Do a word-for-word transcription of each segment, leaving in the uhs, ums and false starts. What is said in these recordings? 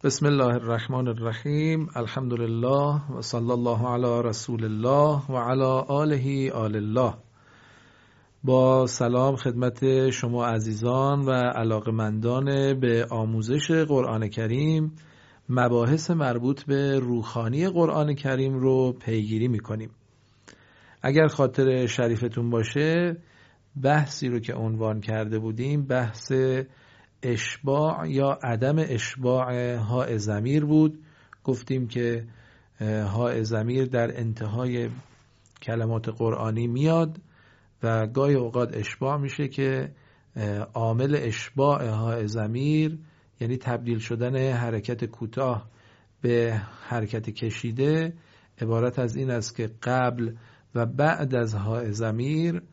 بسم الله الرحمن الرحیم. الحمدلله و صلی الله علی رسول الله و علی آله آل الله. با سلام خدمت شما عزیزان و علاقمندان به آموزش قرآن کریم، مباحث مربوط به روحانی قرآن کریم رو پیگیری میکنیم. اگر خاطر شریفتون باشه، بحثی رو که عنوان کرده بودیم بحث اشباع یا عدم اشباع هاء ضمیر بود. گفتیم که هاء ضمیر در انتهای کلمات قرآنی میاد و گاهی اوقات اشباع میشه که عامل اشباع هاء ضمیر، یعنی تبدیل شدن حرکت کوتاه به حرکت کشیده، عبارت از این است که قبل و بعد از هاء ضمیر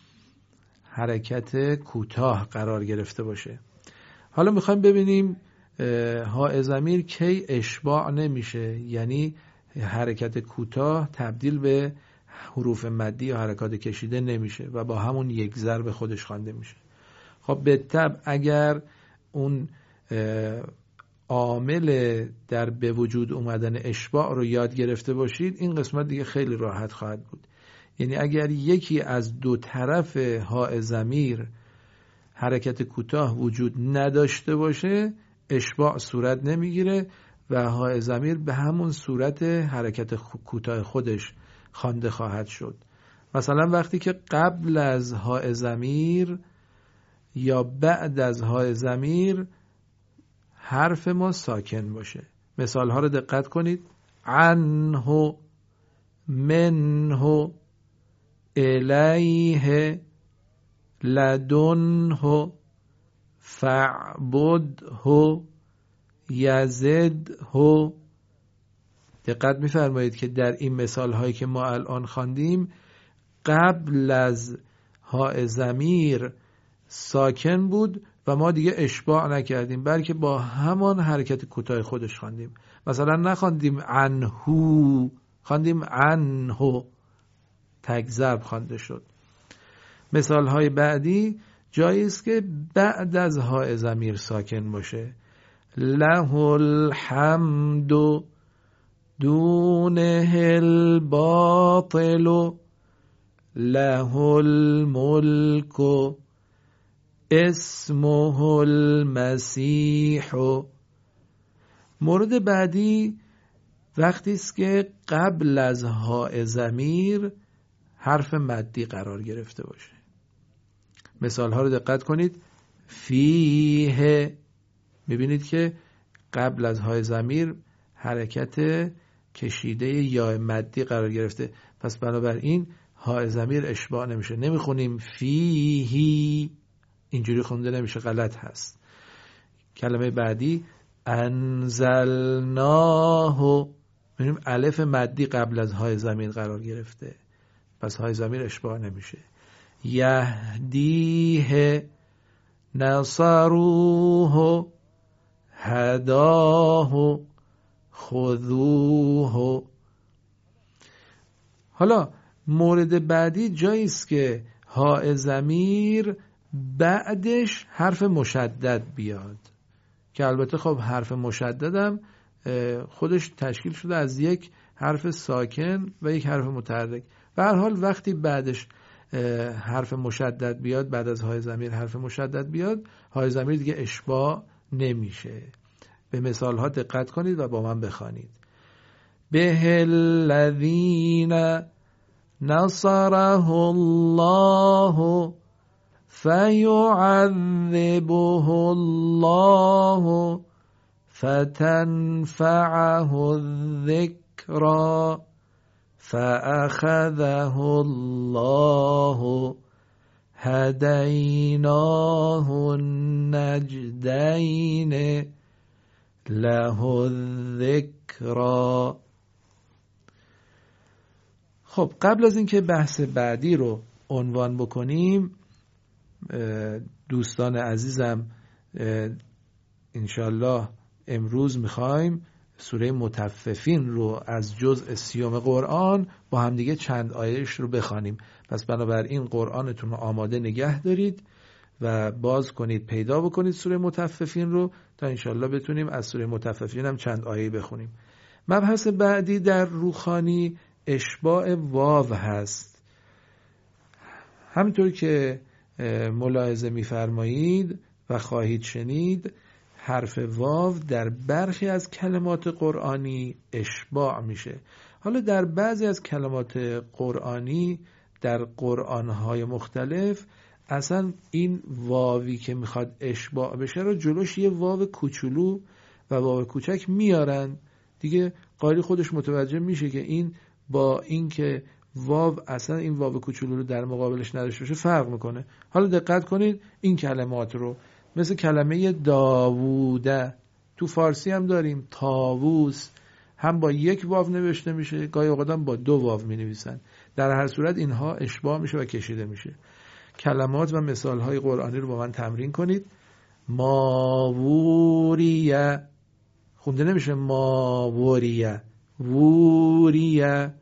حرکت کوتاه قرار گرفته باشه. حالا میخوایم ببینیم هاء ضمیر کی اشباع نمیشه، یعنی حرکت کوتاه تبدیل به حروف مدی یا حرکات کشیده نمیشه و با همون یک ضرب خودش خوانده میشه. خب به طبع اگر اون عامل در به وجود اومدن اشباع رو یاد گرفته باشید، این قسمت دیگه خیلی راحت خواهد بود. یعنی اگر یکی از دو طرف هاء ضمیر حرکت کوتاه وجود نداشته باشه، اشباع صورت نمیگیره و هاء ضمیر به همون صورت حرکت کوتاه خودش خوانده خواهد شد. مثلا وقتی که قبل از هاء ضمیر یا بعد از هاء ضمیر حرف ما ساکن باشه. مثال ها رو دقت کنید: عنه، منه، الیه، لدنه، فاعبده، یزده. دقت می‌فرمایید که در این مثال هایی که ما الان خواندیم قبل از هاء ضمیر ساکن بود و ما دیگه اشباع نکردیم، بلکه با همان حرکت کوتاه خودش خواندیم. مثلا نخواندیم عنهو، خواندیم عنهو، تک ضرب خوانده شد. مثال های بعدی جایی است که بعد از هاء ضمیر ساکن باشه: له الحمد دونه الباطل، له الملك اسمه المسیح. مورد بعدی وقتی است که قبل از هاء ضمیر حرف مدی قرار گرفته باشه. مثال ها رو دقت کنید: فیه، میبینید که قبل از هاء ضمیر حرکت کشیده یا مدی قرار گرفته، پس بنابراین هاء ضمیر اشباع نمیشه. نمیخونیم فیهی، اینجوری خونده نمیشه، غلط هست. کلمه بعدی انزلناه، میبینیم الف مدی قبل از هاء ضمیر قرار گرفته، پس هاء ضمیر اشباع نمیشه. یهدیه، نصروه، هداه، خذوه. حالا مورد بعدی جایی است که هاء ضمیر بعدش حرف مشدد بیاد، که البته خب حرف مشددم خودش تشکیل شده از یک حرف ساکن و یک حرف متحرک. به هر حال وقتی بعدش حرف مشدد بیاد، بعد از هاء ضمیر حرف مشدد بیاد، هاء ضمیر دیگه اشباع نمیشه. به مثال ها دقت کنید و با من بخوانید: به الذین نصره الله فیعذبه الله فتنفعه الذکری فأخذه الله هدیناه النجدین له الذکری. خب قبل از اینکه بحث بعدی رو عنوان بکنیم، دوستان عزیزم، انشالله امروز میخوایم سوره مطففین رو از جزء سیوم قرآن با همدیگه چند آیهش رو بخوانیم. پس بنابراین قرآنتون رو آماده نگه دارید و باز کنید پیدا بکنید سوره مطففین رو تا انشالله بتونیم از سوره مطففین هم چند آیه بخونیم. مبحث بعدی در روخانی اشباع واو هست. همینطور که ملاحظه می‌فرمایید و خواهید شنید، حرف واو در برخی از کلمات قرآنی اشباع میشه. حالا در بعضی از کلمات قرآنی در قرآن‌های مختلف اصلا این واوی که میخواد اشباع بشه رو جلوش یه واو کوچولو و واو کوچک میارن دیگه. قاری خودش متوجه میشه که این با این که واو اصلا این واو کوچولو رو در مقابلش نداشته باشه فرق میکنه. حالا دقت کنید این کلمات رو، مثل کلمه داووده تو فارسی هم داریم، طاووس هم با یک واو نوشته میشه، گاهی اوقات هم با دو واو می نویسن. در هر صورت اینها اشباع میشه و کشیده میشه. کلمات و مثالهای قرآنی رو با من تمرین کنید. ماووریه خونده نمیشه ماووریه، ووریه.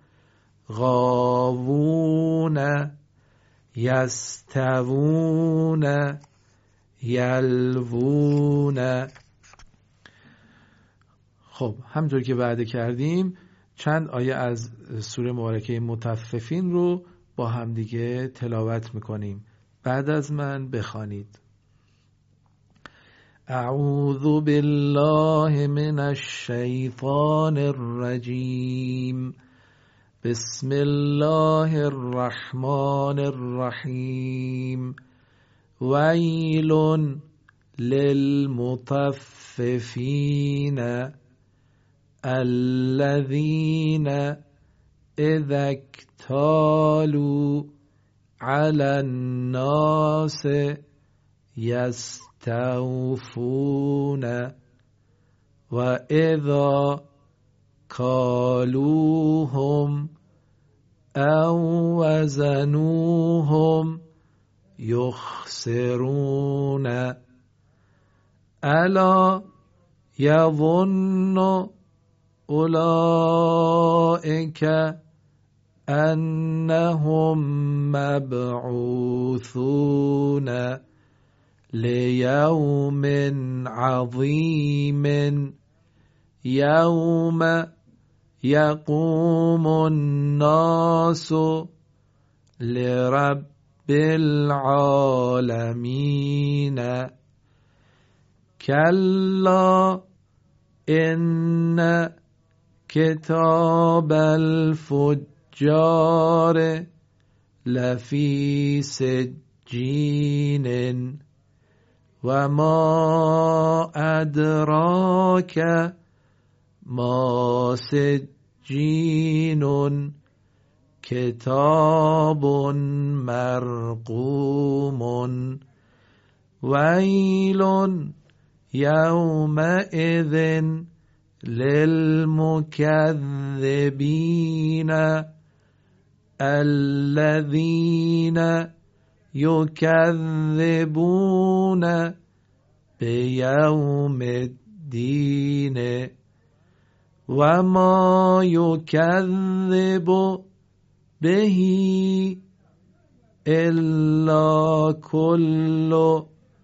غاوون، یستوون، یلوون. خب همونطور که وعده کردیم چند آیه از سوره مبارکه مطففین رو با همدیگه تلاوت میکنیم. بعد از من بخوانید. اعوذ بالله من الشیطان الرجیم. بسم الله الرحمن الرحیم. ویل للمطففین الذین اذا اکتالوا علی الناس یستوفون و اذا کالوهم او وزنوهم یخسرون. الا یظن اولئک انهم مبعوثون لیوم عظیم یوم یقوم الناس لرب العالمین. کلا ان کتاب الفجار لفی سجین و ما ادراک ما سجین کتاب مرقوم. ویل یومئذ للمکذبین الذین یکذبون بیوم الدین و ما یکذب به الا کل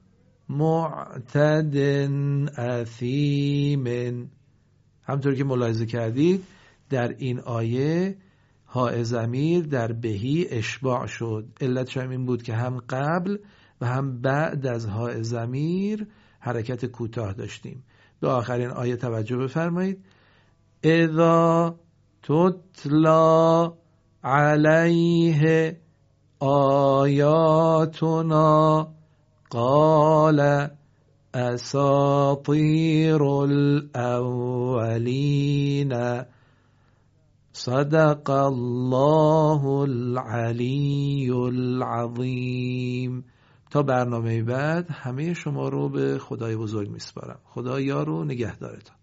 معتد اثیم. همطور که ملاحظه کردید در این آیه ها ضمیر در بهی اشباع شد. علتش هم این بود که هم قبل و هم بعد از ها ضمیر حرکت کوتاه داشتیم. به آخرین آیه توجه بفرمایید. اذا تتلا علیه آیاتنا قال اساطیر الاولین. صدق الله العلی العظیم. تا برنامه بعد همه شما رو به خدای بزرگ میسپارم. خدا یار و نگهدارتان.